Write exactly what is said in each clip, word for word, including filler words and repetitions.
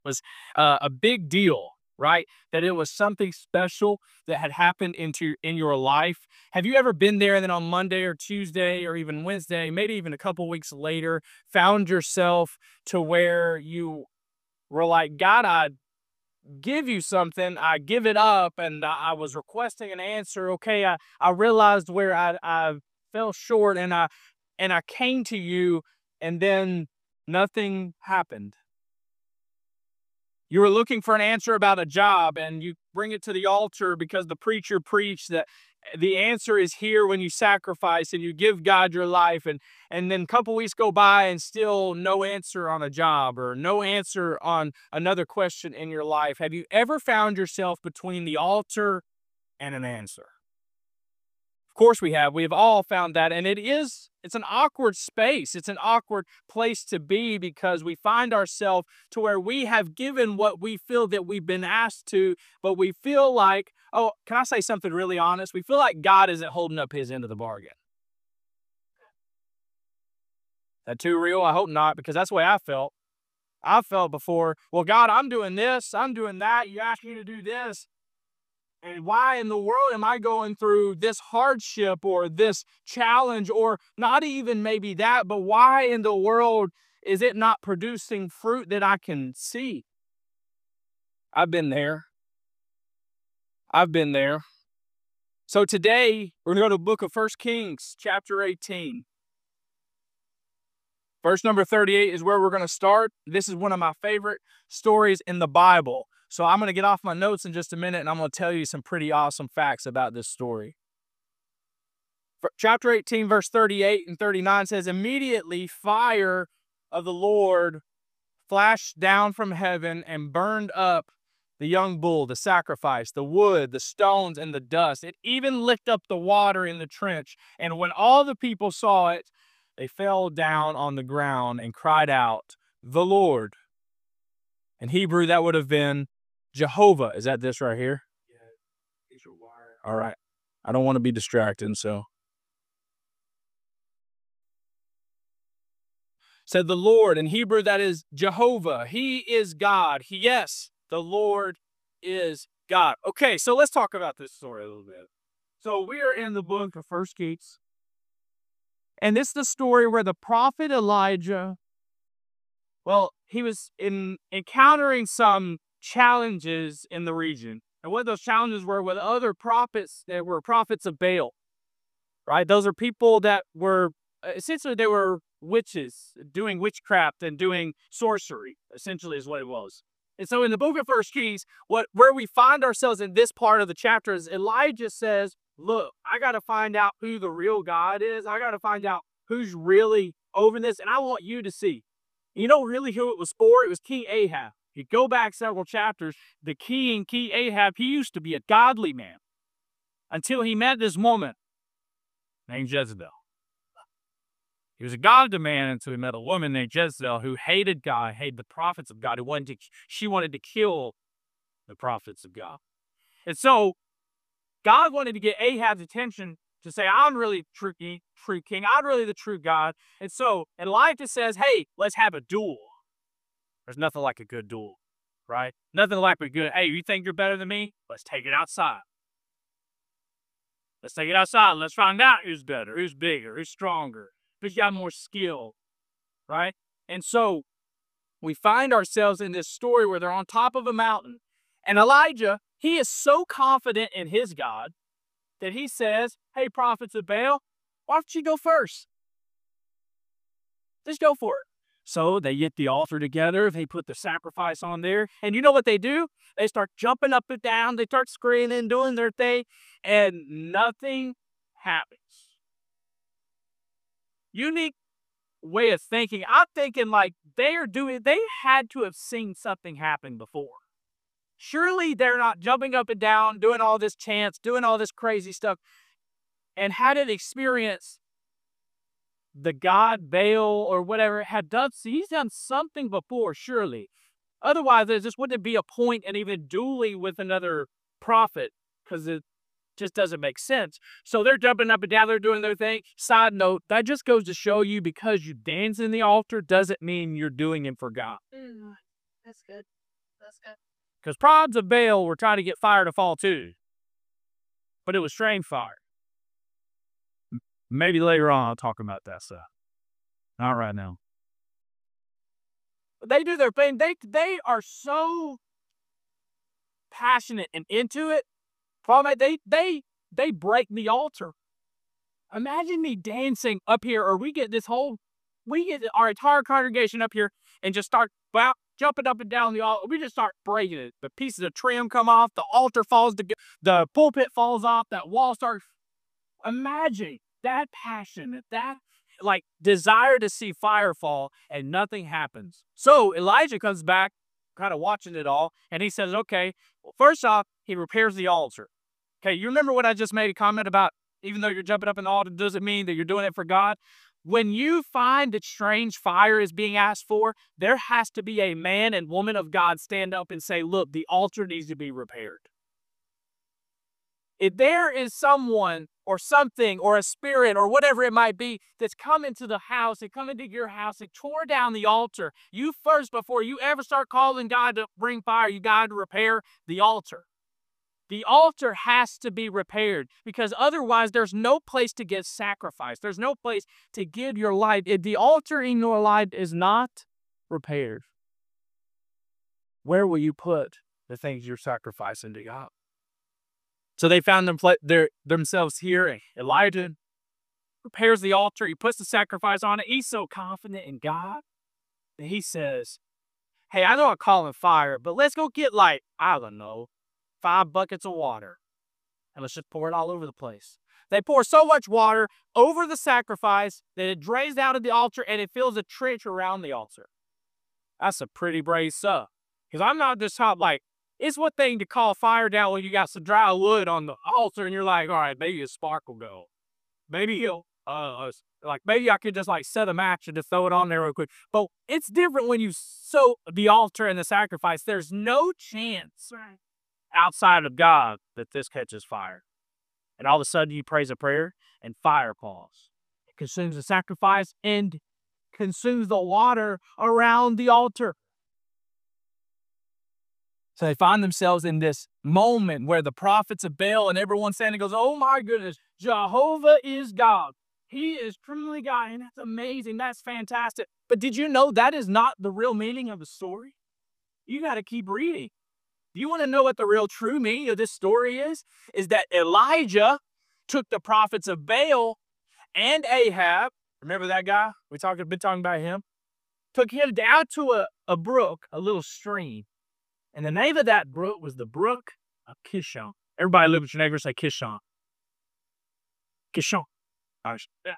was uh, a big deal, right? That it was something special that had happened into in your life. Have you ever been there and then on Monday or Tuesday or even Wednesday, maybe even a couple weeks later, found yourself to where you were like, God, I give you something, I give it up, and I, I was requesting an answer. Okay, I, I realized where I, I fell short, and I and I came to you, and then nothing happened. You were looking for an answer about a job, and you bring it to the altar because the preacher preached that the answer is here when you sacrifice and you give God your life. And, and then a couple weeks go by and still no answer on a job or no answer on another question in your life. Have you ever found yourself between the altar and an answer? Of course we have. We have all found that. And it is, it's an awkward space. It's an awkward place to be because we find ourselves to where we have given what we feel that we've been asked to, but we feel like, oh, can I say something really honest? We feel like God isn't holding up his end of the bargain. That too real? I hope not, because that's the way I felt. I felt before, well, God, I'm doing this, I'm doing that. You asked me to do this. And why in the world am I going through this hardship or this challenge, or not even maybe that, but why in the world is it not producing fruit that I can see? I've been there. I've been there. So today we're going to go to the book of First Kings, chapter eighteen. Verse number thirty-eight is where we're going to start. This is one of my favorite stories in the Bible. So I'm going to get off my notes in just a minute, and I'm going to tell you some pretty awesome facts about this story. Chapter eighteen, verse thirty-eight and thirty-nine says, immediately fire of the Lord flashed down from heaven and burned up the young bull, the sacrifice, the wood, the stones, and the dust. It even licked up the water in the trench. And when all the people saw it, they fell down on the ground and cried out, the Lord. In Hebrew, that would have been Jehovah. Is that this right here? Yeah. All right. I don't want to be distracted, so. Said the Lord. In Hebrew, that is Jehovah. He is God. He, yes, the Lord is God. Okay, so let's talk about this story a little bit. So we are in the book of First Kings. And this is the story where the prophet Elijah, well, he was in encountering some challenges in the region. And what those challenges were with other prophets that were prophets of Baal, right? Those are people that were, essentially they were witches doing witchcraft and doing sorcery, essentially is what it was. And so in the book of First Kings, what where we find ourselves in this part of the chapter is Elijah says, look, I got to find out who the real God is. I got to find out who's really over this. And I want you to see. You know really who it was for? It was King Ahab. You go back several chapters, the king, King Ahab, he used to be a godly man until he met this woman named Jezebel. He was a godly man until he met a woman named Jezebel who hated God, hated the prophets of God, who wanted to, she wanted to kill the prophets of God. And so God wanted to get Ahab's attention to say, I'm really true king, true king. I'm really the true God. And so Elijah says, hey, let's have a duel. There's nothing like a good duel, right? Nothing like a good, hey, you think you're better than me? Let's take it outside. Let's take it outside. Let's find out who's better, who's bigger, who's stronger, who's got more skill, right? And so we find ourselves in this story where they're on top of a mountain. And Elijah, he is so confident in his God that he says, hey, prophets of Baal, why don't you go first? Just go for it. So they get the altar together. They put the sacrifice on there. And you know what they do? They start jumping up and down. They start screaming, doing their thing. And nothing happens. Unique way of thinking. I'm thinking like they are doing, they had to have seen something happen before. Surely they're not jumping up and down, doing all this chants, doing all this crazy stuff, and hadn't experienced the god Baal or whatever had done. He's done something before, surely. Otherwise, there just wouldn't be a point in even dueling with another prophet because it just doesn't make sense. So they're jumping up and down, they're doing their thing. Side note, that just goes to show you because you dance in the altar doesn't mean you're doing it for God. Mm, that's good. Because prods of Baal were trying to get fire to fall too. But it was strange fire. Maybe later on I'll talk about that stuff. Not right now. They do their thing. They they are so passionate and into it. Problem, they they they break the altar. Imagine me dancing up here, or we get this whole, we get our entire congregation up here and just start wow, jumping up and down the altar. We just start breaking it. The pieces of trim come off, the altar falls, to, the pulpit falls off, that wall starts. Imagine that passion, that like desire to see fire fall, and nothing happens. So Elijah comes back, kind of watching it all, and he says, okay, well, first off, he repairs the altar. Okay, you remember what I just made a comment about, even though you're jumping up in the altar, doesn't mean that you're doing it for God. When you find that strange fire is being asked for, there has to be a man and woman of God stand up and say, look, the altar needs to be repaired. If there is someone or something or a spirit or whatever it might be that's come into the house and come into your house and tore down the altar, you first, before you ever start calling God to bring fire, you got to repair the altar. The altar has to be repaired, because otherwise there's no place to give sacrifice. There's no place to give your life. If the altar in your life is not repaired, where will you put the things you're sacrificing to God? So they found them, their, themselves here, and Elijah repairs the altar. He puts the sacrifice on it. He's so confident in God that he says, hey, I know I'm calling fire, but let's go get like, I don't know, five buckets of water, and let's just pour it all over the place. They pour so much water over the sacrifice that it drains out of the altar and it fills a trench around the altar. That's a pretty brave stuff. Because I'm not just talking like, it's one thing to call fire down when you got some dry wood on the altar and you're like, all right, maybe a spark will go. Maybe he'll, uh, like maybe I could just like set a match and just throw it on there real quick. But it's different when you soak the altar and the sacrifice. There's no chance outside of God that this catches fire. And all of a sudden you praise a prayer and fire falls. It consumes the sacrifice and consumes the water around the altar. So they find themselves in this moment where the prophets of Baal and everyone standing goes, oh my goodness, Jehovah is God. He is truly God, and that's amazing. That's fantastic. But did you know that is not the real meaning of the story? You got to keep reading. Do you want to know what the real true meaning of this story is? Is that Elijah took the prophets of Baal and Ahab, remember that guy? We talked, been talking about him. Took him down to a, a brook, a little stream. And the name of that brook was the Brook of Kishon. Everybody live with your neighbor, say Kishon. Kishon. I,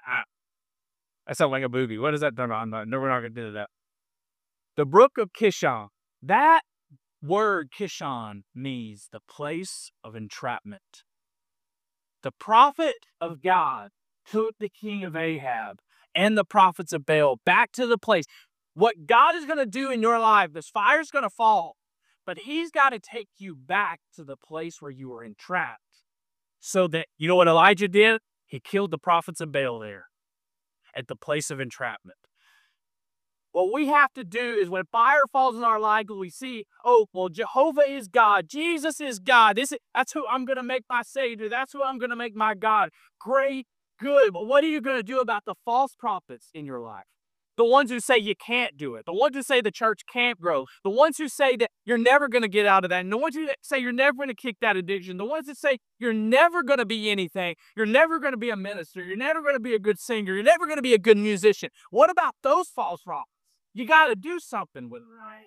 that sounds like a movie. What is that? No, no, no, we're not going to do that. The Brook of Kishon. That word Kishon means the place of entrapment. The prophet of God took the king of Ahab and the prophets of Baal back to the place. What God is going to do in your life, this fire is going to fall. But he's got to take you back to the place where you were entrapped. So that, you know what Elijah did? He killed the prophets of Baal there at the place of entrapment. What we have to do is when fire falls in our life, we see, oh, well, Jehovah is God. Jesus is God. This is, that's who I'm going to make my Savior. That's who I'm going to make my God. Great, good. But what are you going to do about the false prophets in your life? The ones who say you can't do it. The ones who say the church can't grow. The ones who say that you're never going to get out of that. And the ones who say you're never going to kick that addiction. The ones that say you're never going to be anything. You're never going to be a minister. You're never going to be a good singer. You're never going to be a good musician. What about those false prophets? You got to do something with them. Right?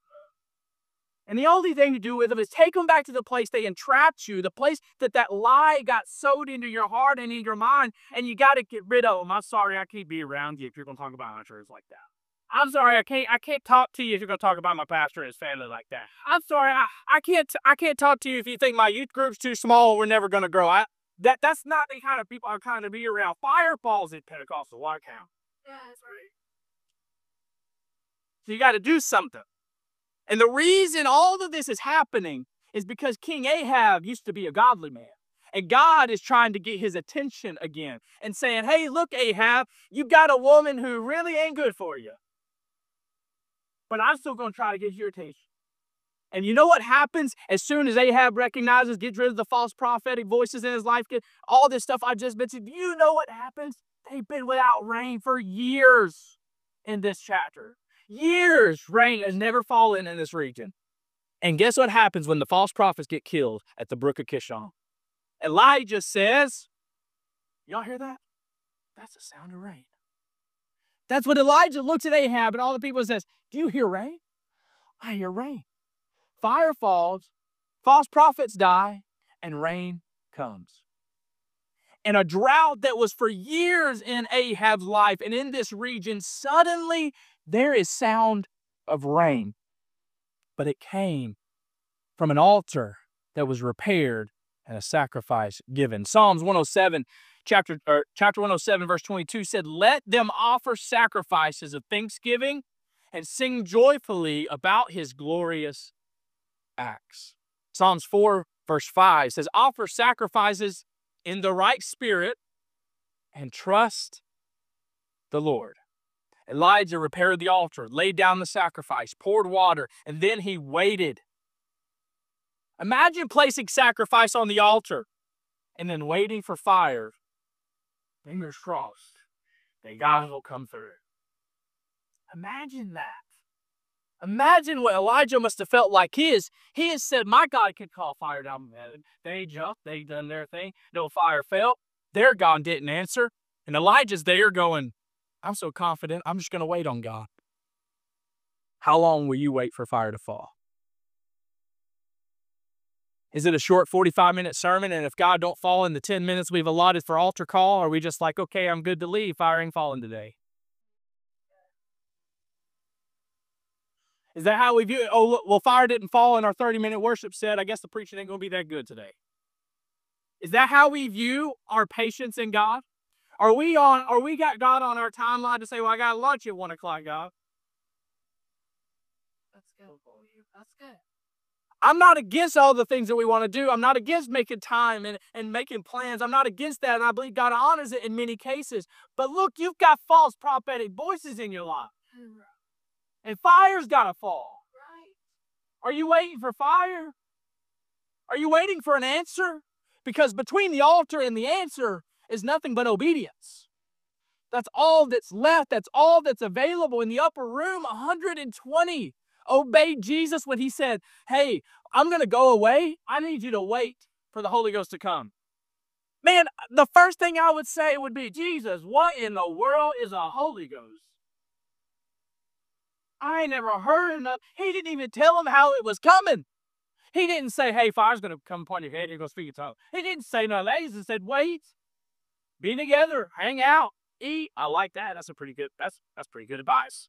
And the only thing to do with them is take them back to the place they entrapped you, the place that that lie got sewed into your heart and in your mind, and you got to get rid of them. I'm sorry I can't be around you if you're going to talk about my church like that. I'm sorry I can't I can't talk to you if you're going to talk about my pastor and his family like that. I'm sorry I, I can't I can't talk to you if you think my youth group's too small and we're never going to grow. I, that that's not the kind of people I kind of be around. Fire falls at Pentecostal White Count. Yeah, that's right. So you got to do something. And the reason all of this is happening is because King Ahab used to be a godly man. And God is trying to get his attention again and saying, hey, look, Ahab, you've got a woman who really ain't good for you. But I'm still going to try to get your attention. And you know what happens as soon as Ahab recognizes, gets rid of the false prophetic voices in his life, get all this stuff I just mentioned? You know what happens? They've been without rain for years in this chapter. Years. Rain has never fallen in this region. And guess what happens when the false prophets get killed at the brook of Kishon? Elijah says, y'all hear that? That's the sound of rain. That's what Elijah looks at Ahab and all the people and says, do you hear rain? I hear rain. Fire falls, false prophets die, and rain comes. And a drought that was for years in Ahab's life and in this region, suddenly there is sound of rain. But it came from an altar that was repaired and a sacrifice given. Psalms one oh seven, chapter, or chapter one oh seven, verse twenty-two said, let them offer sacrifices of thanksgiving and sing joyfully about his glorious acts. Psalms four, verse five says, offer sacrifices in the right spirit and trust the Lord. Elijah repaired the altar, laid down the sacrifice, poured water, and then he waited. Imagine placing sacrifice on the altar and then waiting for fire. Fingers crossed that God will come through. Imagine that. Imagine what Elijah must have felt like. He, is, he has said, my God can call fire down from heaven. They jumped, they done their thing. No fire fell. Their God didn't answer. And Elijah's there going, I'm so confident, I'm just going to wait on God. How long will you wait for fire to fall? Is it a short forty-five minute sermon, and if God don't fall in the ten minutes we've allotted for altar call, are we just like, okay, I'm good to leave, fire ain't falling today? Is that how we view it? Oh, look, well, fire didn't fall in our thirty minute worship set. I guess the preaching ain't going to be that good today. Is that how we view our patience in God? Are we on, are we got God on our timeline to say, well, I got lunch at one o'clock, God? That's good. That's good. I'm not against all the things that we want to do. I'm not against making time and, and making plans. I'm not against that, and I believe God honors it in many cases. But look, you've got false prophetic voices in your life. And fire's got to fall. Right. Are you waiting for fire? Are you waiting for an answer? Because between the altar and the answer is nothing but obedience. That's all that's left. That's all that's available. In the upper room, one hundred twenty obeyed Jesus when he said, hey, I'm going to go away. I need you to wait for the Holy Ghost to come. Man, the first thing I would say would be, Jesus, what in the world is a Holy Ghost? I ain't never heard enough. He didn't even tell him how it was coming. He didn't say, hey, fire's going to come upon your head. You're going to speak in tongues. He didn't say none of that. He just said, wait, be together, hang out, eat. I like that. That's a pretty good, that's, that's pretty good advice.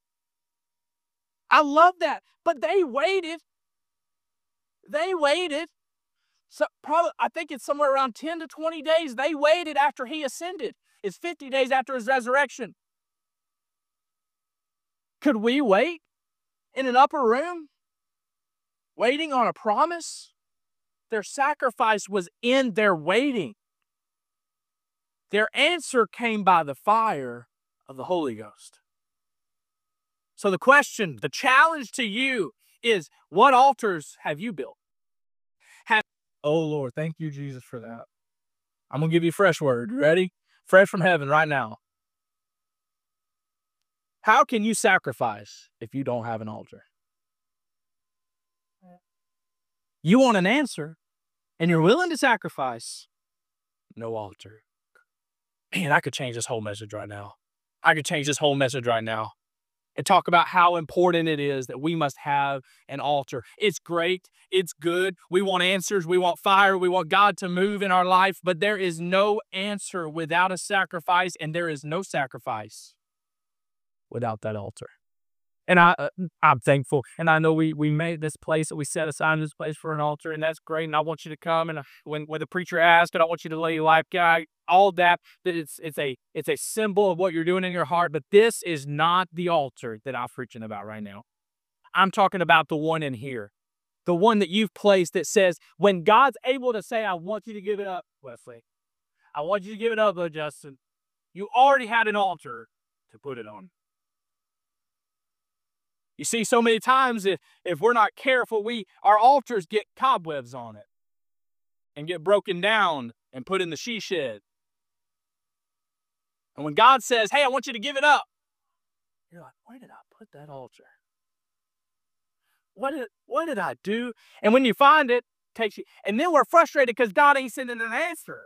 I love that. But they waited. They waited. So probably, I think it's somewhere around ten to twenty days. They waited after he ascended. It's fifty days after his resurrection. Could we wait in an upper room, waiting on a promise? Their sacrifice was in their waiting. Their answer came by the fire of the Holy Ghost. So the question, the challenge to you is, what altars have you built? Have, oh, Lord, thank you, Jesus, for that. I'm going to give you a fresh word. Ready? Fresh from heaven right now. How can you sacrifice if you don't have an altar? You want an answer, and you're willing to sacrifice. No altar. Man, I could change this whole message right now. I could change this whole message right now and talk about how important it is that we must have an altar. It's great. It's good. We want answers. We want fire. We want God to move in our life, but there is no answer without a sacrifice, and there is no sacrifice without that altar. And I, uh, I'm thankful. And I know we, we made this place, that we set aside this place for an altar, and that's great. And I want you to come, and uh, when, when the preacher asks, and I want you to lay your life, guy, all that, that it's, it's a, it's a symbol of what you're doing in your heart. But this is not the altar that I'm preaching about right now. I'm talking about the one in here, the one that you've placed that says, when God's able to say, I want you to give it up, Wesley, I want you to give it up, though, Justin, you already had an altar to put it on. You see, so many times if, if we're not careful, we our altars get cobwebs on it and get broken down and put in the she shed. And when God says, hey, I want you to give it up, you're like, where did I put that altar? What did, what did I do? And when you find it, it takes you, and then we're frustrated because God ain't sending an answer.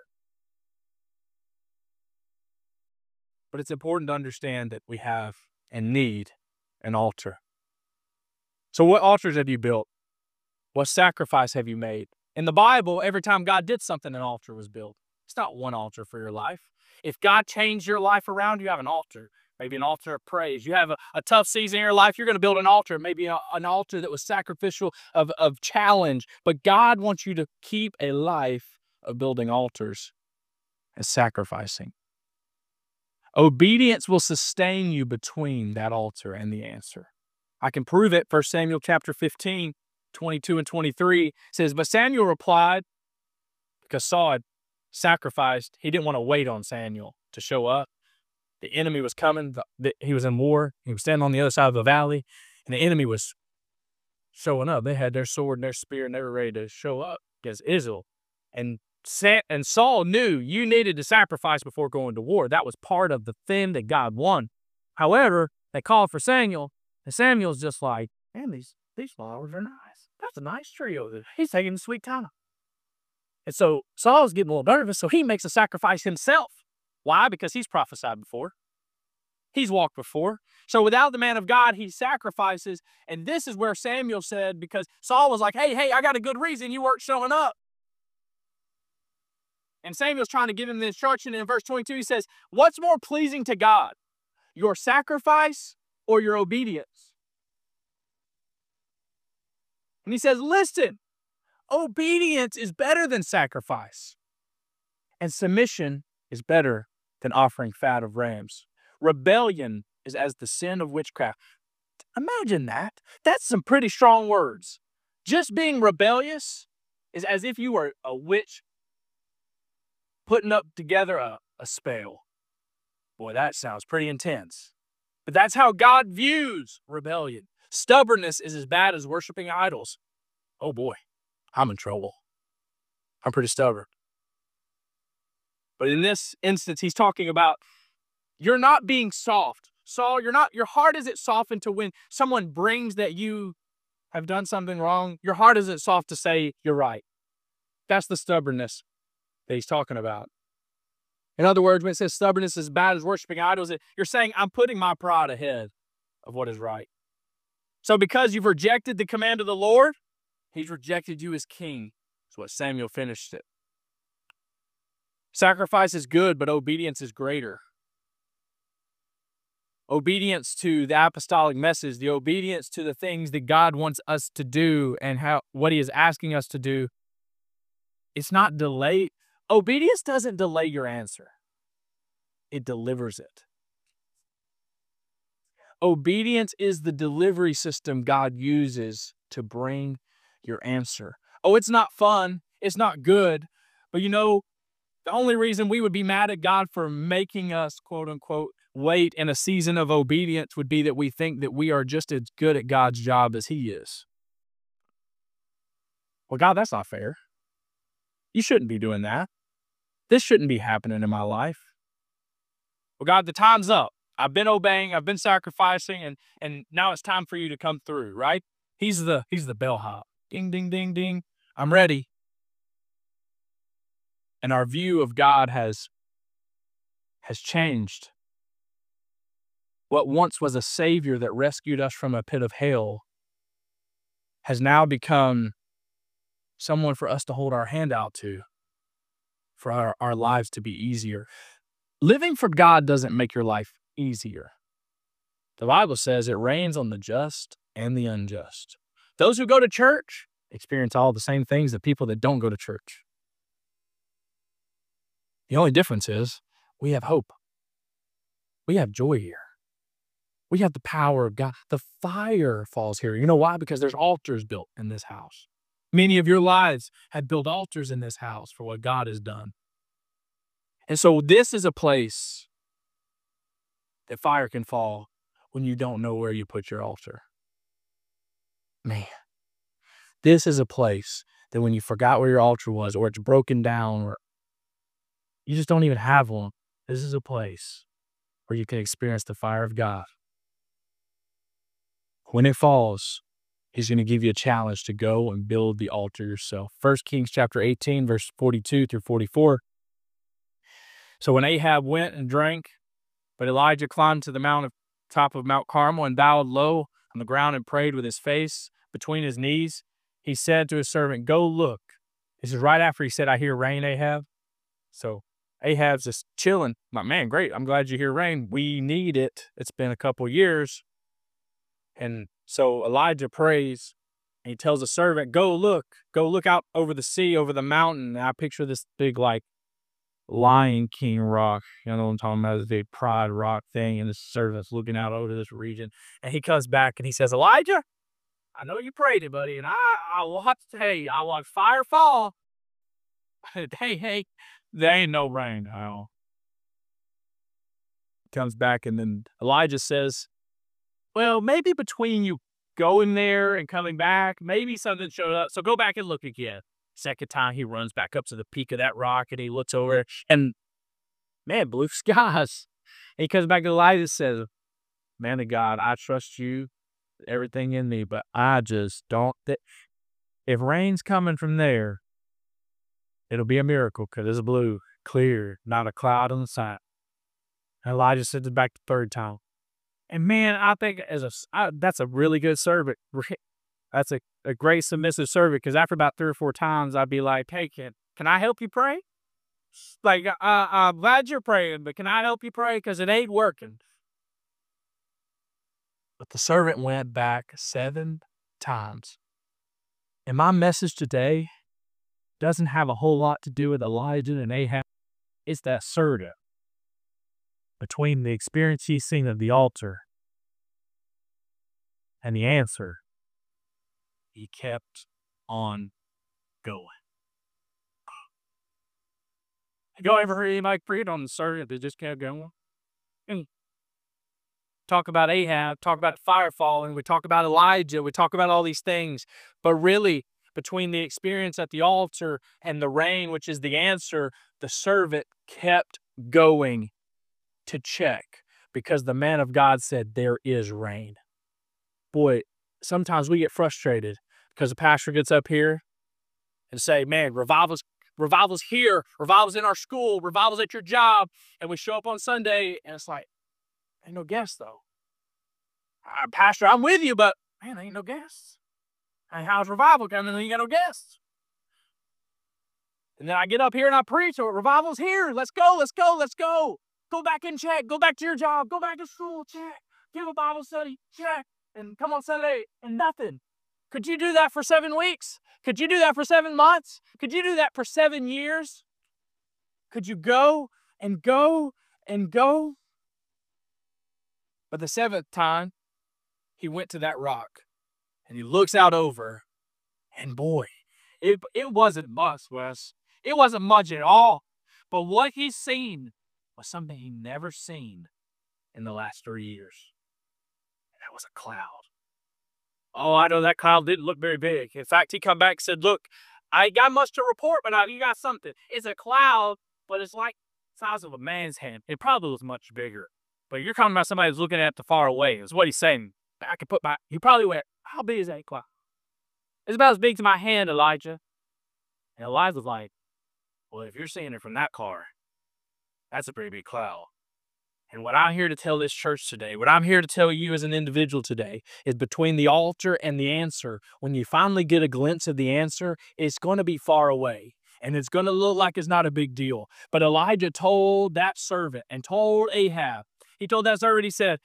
But it's important to understand that we have and need an altar. So what altars have you built? What sacrifice have you made? In the Bible, every time God did something, an altar was built. It's not one altar for your life. If God changed your life around, you have an altar. Maybe an altar of praise. You have a, a tough season in your life, you're going to build an altar. Maybe a, an altar that was sacrificial of, of challenge. But God wants you to keep a life of building altars and sacrificing. Obedience will sustain you between that altar and the answer. I can prove it. First Samuel chapter fifteen, twenty-two and twenty-three says, but Samuel replied, because Saul had sacrificed, he didn't want to wait on Samuel to show up. The enemy was coming. The, the, he was in war. He was standing on the other side of the valley, and the enemy was showing up. They had their sword and their spear, and they were ready to show up against Israel. And And Saul knew you needed to sacrifice before going to war. That was part of the thing that God won. However, they called for Samuel, and Samuel's just like, man, these, these flowers are nice. That's a nice tree over there. He's taking the sweet time. And so Saul's getting a little nervous, so he makes a sacrifice himself. Why? Because he's prophesied before. He's walked before. So without the man of God, he sacrifices. And this is where Samuel said, because Saul was like, hey, hey, I got a good reason you weren't showing up. And Samuel's trying to give him the instruction. And in verse twenty-two, he says, what's more pleasing to God, your sacrifice or your obedience? And he says, listen, obedience is better than sacrifice, and submission is better than offering fat of rams. Rebellion is as the sin of witchcraft. Imagine that. That's some pretty strong words. Just being rebellious is as if you were a witch putting up together a, a spell. Boy, that sounds pretty intense. But that's how God views rebellion. Stubbornness is as bad as worshiping idols. Oh boy, I'm in trouble. I'm pretty stubborn. But in this instance, he's talking about you're not being soft. Saul, you're not, your heart isn't softened to when someone brings that you have done something wrong. Your heart isn't soft to say you're right. That's the stubbornness that he's talking about. In other words, when it says stubbornness is bad as worshiping idols, you're saying I'm putting my pride ahead of what is right. So because you've rejected the command of the Lord, he's rejected you as king. That's what Samuel finished it. Sacrifice is good, but obedience is greater. Obedience to the apostolic message, the obedience to the things that God wants us to do and how what he is asking us to do, it's not delayed. Obedience doesn't delay your answer. It delivers it. Obedience is the delivery system God uses to bring your answer. Oh, it's not fun. It's not good. But you know, the only reason we would be mad at God for making us, quote unquote, wait in a season of obedience would be that we think that we are just as good at God's job as he is. Well, God, that's not fair. You shouldn't be doing that. This shouldn't be happening in my life. Well, God, the time's up. I've been obeying, I've been sacrificing, and, and now it's time for you to come through, right? He's the, he's the bellhop. Ding, ding, ding, ding. I'm ready. And our view of God has, has changed. What once was a savior that rescued us from a pit of hell has now become someone for us to hold our hand out to, for our, our lives to be easier. Living for God doesn't make your life easier. The Bible says it rains on the just and the unjust. Those who go to church experience all the same things that people that don't go to church. The only difference is we have hope. We have joy here. We have the power of God. The fire falls here. You know why? Because there's altars built in this house. Many of your lives have built altars in this house for what God has done. And so this is a place that fire can fall when you don't know where you put your altar. Man, this is a place that when you forgot where your altar was, or it's broken down, or you just don't even have one, this is a place where you can experience the fire of God. When it falls, He's going to give you a challenge to go and build the altar yourself. First Kings chapter eighteen, verse forty-two through forty-four. So when Ahab went and drank, but Elijah climbed to the mount of, top of Mount Carmel and bowed low on the ground and prayed with his face between his knees, he said to his servant, "Go look." This is right after he said, "I hear rain, Ahab." So Ahab's just chilling. Like, man, great. I'm glad you hear rain. We need it. It's been a couple years. And so Elijah prays, and he tells the servant, "Go look. Go look out over the sea, over the mountain." And I picture this big, like, Lion King rock. You know what I'm talking about? This big pride rock thing. And the servant's looking out over this region. And he comes back and he says, "Elijah, I know you prayed it, buddy. And I, I will have to tell you, I want fire fall. hey, hey, there ain't no rain." Al comes back, and then Elijah says, "Well, maybe between you going there and coming back, maybe something showed up. So go back and look again." Second time, he runs back up to the peak of that rock, and he looks over, and man, blue skies. And he comes back to Elijah and says, "Man of God, I trust you, everything in me, but I just don't. Th- if rain's coming from there, it'll be a miracle because it's blue, clear, not a cloud on the side." And Elijah sends it back the third time. And man, I think as a I, that's a really good servant. That's a, a great submissive servant, because after about three or four times, I'd be like, "Hey, can, can I help you pray? Like, uh, I'm glad you're praying, but can I help you pray? Because it ain't working." But the servant went back seven times. And my message today doesn't have a whole lot to do with Elijah and Ahab. It's that servant between the experience he's seen of the altar and the answer. He kept on going. Have y'all ever heard anybody preach on the servant that just kept going? And talk about Ahab, talk about the fire falling, we talk about Elijah, we talk about all these things, but really, between the experience at the altar and the rain, which is the answer, the servant kept going to check, because the man of God said, "There is rain." Boy, sometimes we get frustrated because the pastor gets up here and say, "Man, revival's revival's here, revival's in our school, revival's at your job," and we show up on Sunday and it's like, ain't no guests though. Uh, pastor, I'm with you, but man, ain't no guests. And how's revival coming and you got no guests? And then I get up here and I preach, "Oh, revival's here. Let's go, let's go, let's go. Go back and check. Go back to your job. Go back to school. Check. Give a Bible study. Check. And come on Sunday and nothing." Could you do that for seven weeks? Could you do that for seven months? Could you do that for seven years? Could you go and go and go? But the seventh time, he went to that rock and he looks out over, and boy, it, it wasn't much, Wes. It wasn't much at all. But what he's seen was something he never seen in the last three years. And that was a cloud. Oh, I know that cloud didn't look very big. In fact, he come back and said, "Look, I ain't got much to report, but I, you got something. It's a cloud, but it's like the size of a man's hand." It probably was much bigger. But you're talking about somebody who's looking at the far away, is what he's saying. I can put my, he probably went, "How big is that cloud?" "It's about as big as my hand, Elijah." And Elijah's like, "Well, if you're seeing it from that car, that's a pretty big cloud." And what I'm here to tell this church today, what I'm here to tell you as an individual today, is between the altar and the answer, when you finally get a glimpse of the answer, it's going to be far away. And it's going to look like it's not a big deal. But Elijah told that servant and told Ahab, he told that servant, he said,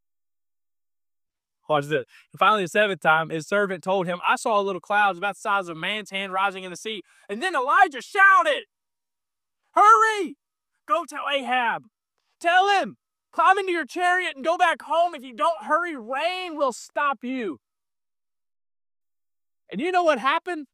watch this. And finally, the seventh time, his servant told him, "I saw a little cloud about the size of a man's hand rising in the sea." And then Elijah shouted, "Hurry! Go tell Ahab. Tell him, climb into your chariot and go back home. If you don't hurry, rain will stop you." And you know what happened?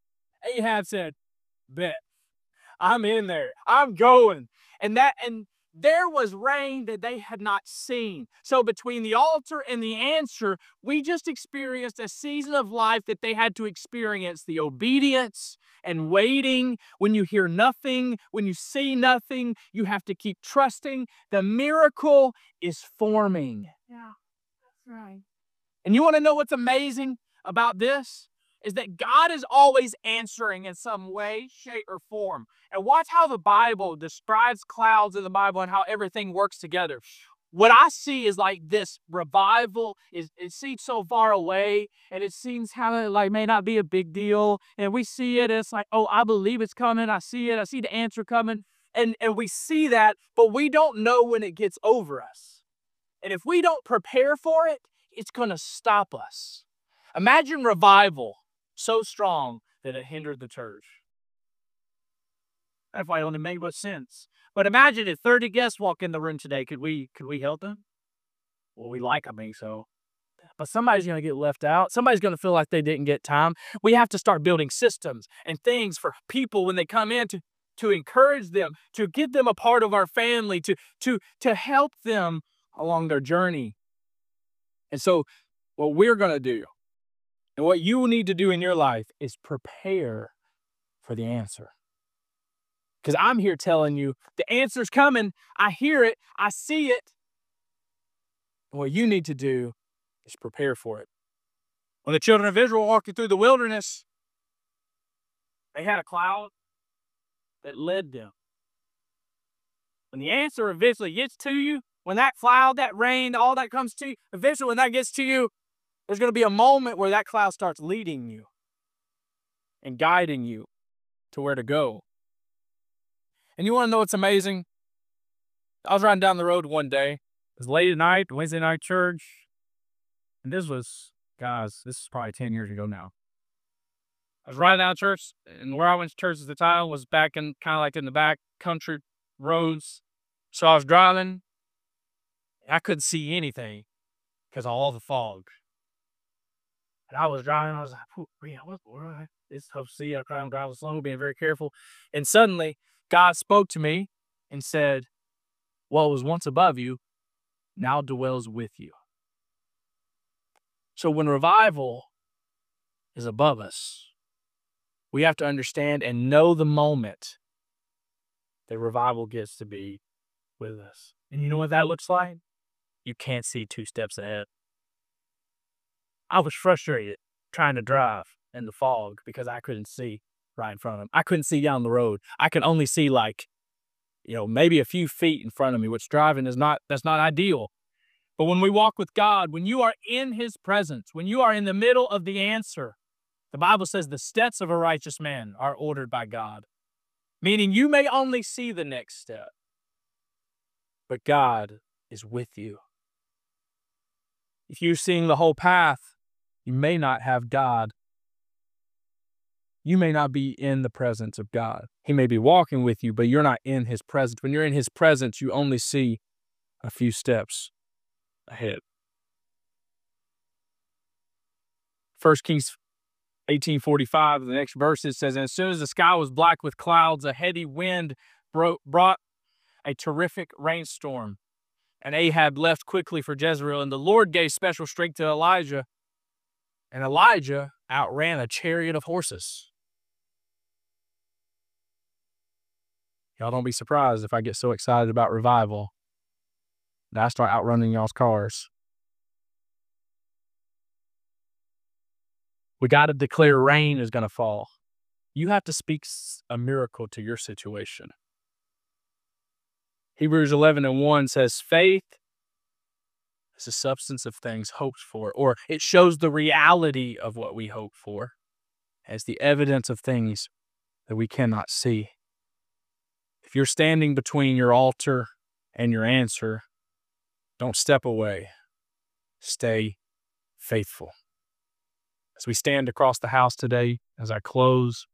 Ahab said, "Bet. I'm in there. I'm going." And that, and there was rain that they had not seen. So between the altar and the answer, we just experienced a season of life that they had to experience the obedience and waiting. When you hear nothing, when you see nothing, you have to keep trusting. The miracle is forming. Yeah, that's right. And you want to know what's amazing about this? Is that God is always answering in some way, shape, or form. And watch how the Bible describes clouds in the Bible and how everything works together. What I see is like this revival is it seems so far away, and it seems kind of like may not be a big deal. And we see it, and it's like, oh, I believe it's coming. I see it. I see the answer coming. And, and we see that, but we don't know when it gets over us. And if we don't prepare for it, it's going to stop us. Imagine revival so strong that it hindered the church. That's why it only made much sense. But imagine if thirty guests walk in the room today. Could we could we help them? Well, we like them, so. But somebody's going to get left out. Somebody's going to feel like they didn't get time. We have to start building systems and things for people when they come in to, to encourage them, to get them a part of our family, to, to, to help them along their journey. And so what we're going to do and what you need to do in your life is prepare for the answer. Because I'm here telling you the answer's coming. I hear it. I see it. And what you need to do is prepare for it. When the children of Israel walked through the wilderness, they had a cloud that led them. When the answer eventually gets to you, when that cloud, that rain, all that comes to you, eventually when that gets to you, there's going to be a moment where that cloud starts leading you and guiding you to where to go. And you want to know what's amazing? I was riding down the road one day. It was late at night, Wednesday night church. And this was, guys, this is probably ten years ago now. I was riding down church, and where I went to church at the time was back in, kind of like in the back country roads. So I was driving. I couldn't see anything because of all the fog. And I was driving, I was like, man, what the world? It's tough to see. I'm trying to drive slow, being very careful. And suddenly, God spoke to me and said, what was once above you now dwells with you. So when revival is above us, we have to understand and know the moment that revival gets to be with us. And you know what that looks like? You can't see two steps ahead. I was frustrated trying to drive in the fog because I couldn't see right in front of me. I couldn't see down the road. I could only see like, you know, maybe a few feet in front of me, which driving is not, that's not ideal. But when we walk with God, when you are in his presence, when you are in the middle of the answer, the Bible says the steps of a righteous man are ordered by God. Meaning you may only see the next step, but God is with you. If you're seeing the whole path, you may not have God. You may not be in the presence of God. He may be walking with you, but you're not in his presence. When you're in his presence, you only see a few steps ahead. First Kings eighteen forty-five, the next verse, it says, and as soon as the sky was black with clouds, a heavy wind bro- brought a terrific rainstorm. And Ahab left quickly for Jezreel, and the Lord gave special strength to Elijah, and Elijah outran a chariot of horses. Y'all don't be surprised if I get so excited about revival that I start outrunning y'all's cars. We got to declare rain is going to fall. You have to speak a miracle to your situation. Hebrews eleven and one says, faith is the substance of things hoped for, or it shows the reality of what we hope for as the evidence of things that we cannot see. If you're standing between your altar and your answer, don't step away. Stay faithful. As we stand across the house today, as I close,